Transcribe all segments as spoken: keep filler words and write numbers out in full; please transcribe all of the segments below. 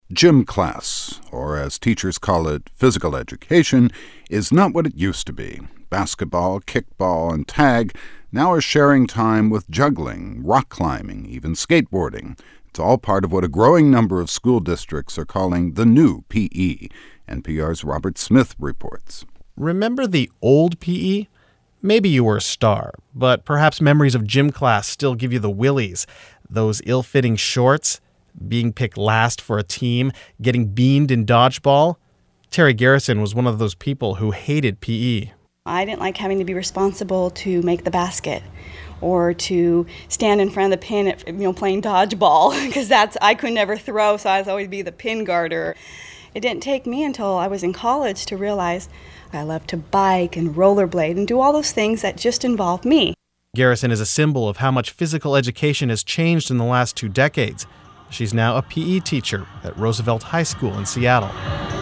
Gym class, or as teachers call it, physical education, is not what it used to be. Basketball, kickball, and tag now are sharing time with juggling, rock climbing, even skateboarding. It's all part of what a growing number of school districts are calling the new P E. N P R's Robert Smith reports. Remember the old P E? Maybe you were a star, but perhaps memories of gym class still give you the willies. Those ill-fitting shorts, being picked last for a team, getting beamed in dodgeball. Terry Garrison was one of those people who hated P E. I didn't like having to be responsible to make the basket or to stand in front of the pin at, you know, playing dodgeball, because that's I could never throw, so I was always be the pin guarder. It didn't take me until I was in college to realize I love to bike and rollerblade and do all those things that just involve me. Garrison is a symbol of how much physical education has changed in the last two decades. She's now a P E teacher at Roosevelt High School in Seattle.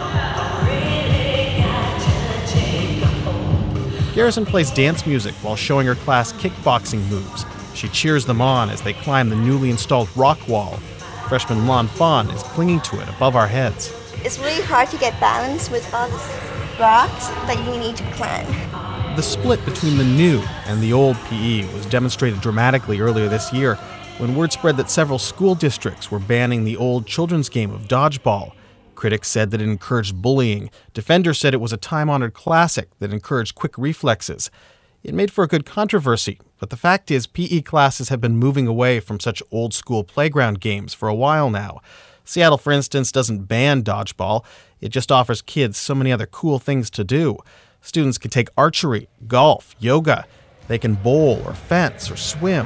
Garrison plays dance music while showing her class kickboxing moves. She cheers them on as they climb the newly installed rock wall. Freshman Lon Fawn is clinging to it above our heads. It's really hard to get balance with all these rocks that you need to climb. The split between the new and the old P E was demonstrated dramatically earlier this year when word spread that several school districts were banning the old children's game of dodgeball. Critics said that it encouraged bullying. Defenders said it was a time-honored classic that encouraged quick reflexes. It made for a good controversy, but the fact is P E classes have been moving away from such old-school playground games for a while now. Seattle, for instance, doesn't ban dodgeball. It just offers kids so many other cool things to do. Students can take archery, golf, yoga. They can bowl or fence or swim.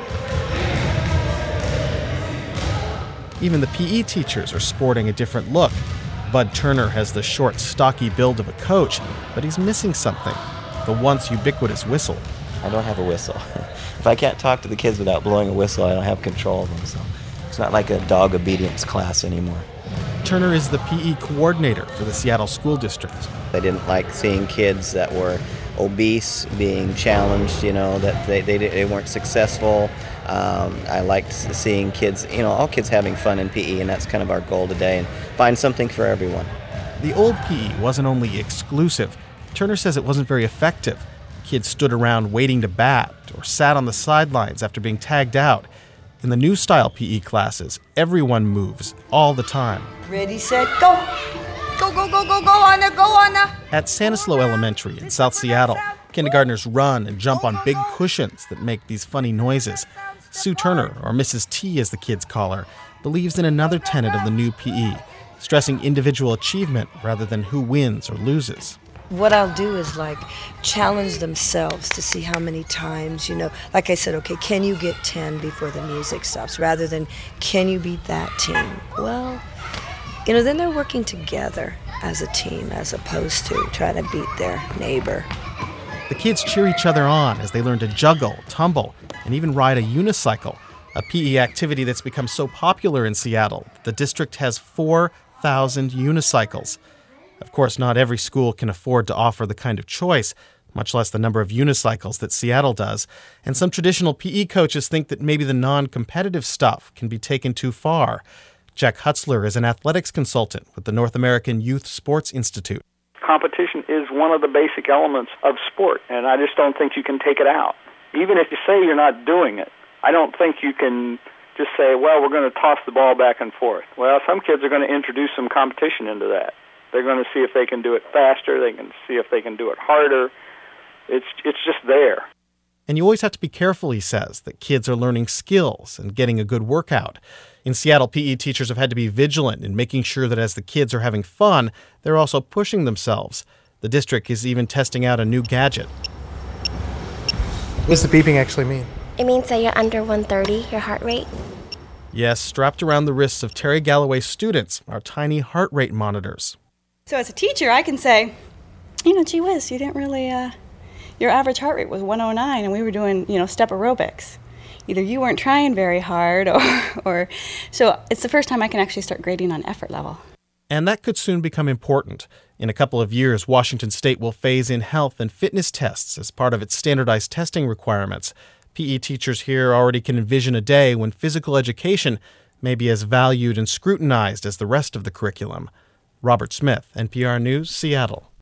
Even the P E teachers are sporting a different look. Bud Turner has the short, stocky build of a coach, but he's missing something, the once ubiquitous whistle. I don't have a whistle. If I can't talk to the kids without blowing a whistle, I don't have control of them. So it's not like a dog obedience class anymore. Turner is the P E coordinator for the Seattle School District. I didn't like seeing kids that were obese being challenged, you know, that they, they, they weren't successful. Um, I liked seeing kids, you know, all kids having fun in P E, and that's kind of our goal today, and find something for everyone. The old P E wasn't only exclusive. Turner says it wasn't very effective. Kids stood around waiting to bat or sat on the sidelines after being tagged out. In the new style P E classes, everyone moves all the time. Ready, set, go! Go, go, go, go, go, Anna, go, Anna! At Sanislo Elementary in South Seattle, kindergartners run and jump on big cushions that make these funny noises. Sue Turner, or Missus T as the kids call her, believes in another tenet of the new P E, stressing individual achievement rather than who wins or loses. What I'll do is like challenge themselves to see how many times, you know, like I said, okay, can you get ten before the music stops, rather than can you beat that team? Well, you know, then they're working together as a team as opposed to trying to beat their neighbor. The kids cheer each other on as they learn to juggle, tumble, and even ride a unicycle, a P E activity that's become so popular in Seattle. The district has four thousand unicycles. Of course, not every school can afford to offer the kind of choice, much less the number of unicycles that Seattle does. And some traditional P E coaches think that maybe the non-competitive stuff can be taken too far. Jack Hutzler is an athletics consultant with the North American Youth Sports Institute. Competition is one of the basic elements of sport, and I just don't think you can take it out. Even if you say you're not doing it, I don't think you can just say, well, we're going to toss the ball back and forth. Well, some kids are going to introduce some competition into that. They're going to see if they can do it faster. They can see if they can do it harder. It's it's just there. And you always have to be careful, he says, that kids are learning skills and getting a good workout. In Seattle, P E teachers have had to be vigilant in making sure that as the kids are having fun, they're also pushing themselves. The district is even testing out a new gadget. What does the beeping actually mean? It means that you're under one thirty, your heart rate. Yes, strapped around the wrists of Terry Galloway's students are tiny heart rate monitors. So as a teacher, I can say, you know, gee whiz, you didn't really, uh, your average heart rate was one oh nine, and we were doing, you know, step aerobics. Either you weren't trying very hard, or, or, so it's the first time I can actually start grading on effort level. And that could soon become important. In a couple of years, Washington State will phase in health and fitness tests as part of its standardized testing requirements. P E teachers here already can envision a day when physical education may be as valued and scrutinized as the rest of the curriculum. Robert Smith, N P R News, Seattle.